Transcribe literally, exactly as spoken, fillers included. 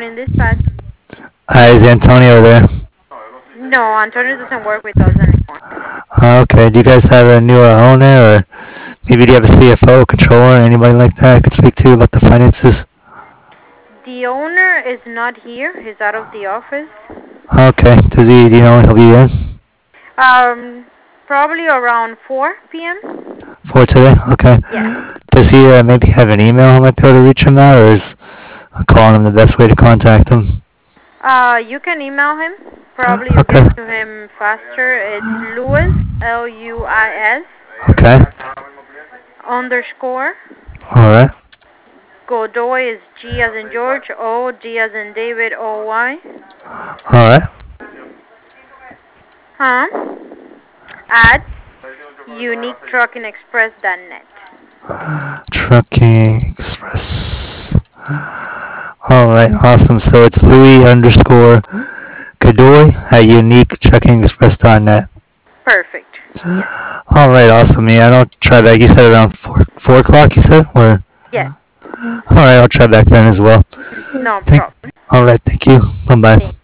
Union Dispatch. Hi, is Antonio there? No, Antonio doesn't work with us anymore. Okay, do you guys have a newer owner, or maybe do you have a C F O, controller, anybody like that I could speak to about the finances? The owner is not here. He's out of the office. Okay, does he, do you know when he'll be in? Um, probably around four p m For today? Okay. Yes. Does he uh, maybe have an email I might be able to reach him at, or is calling him the best way to contact him? Uh, you can email him. Probably you'll Okay. get to him faster. It's Luis, L U I S, Okay. underscore. Alright. Godoy is G as in George, O, D as in David, O, Y. Alright. Huh? At unique trucking express dot net. Trucking Express. Alright, awesome. So it's Louis underscore Godoy at unique trucking express dot net. Perfect. Alright, awesome. Yeah, I'll try back. You said around four, four o'clock, you said? Or? Yes. Alright, I'll try back then as well. No Thank, problem. alright, thank you. Bye-bye.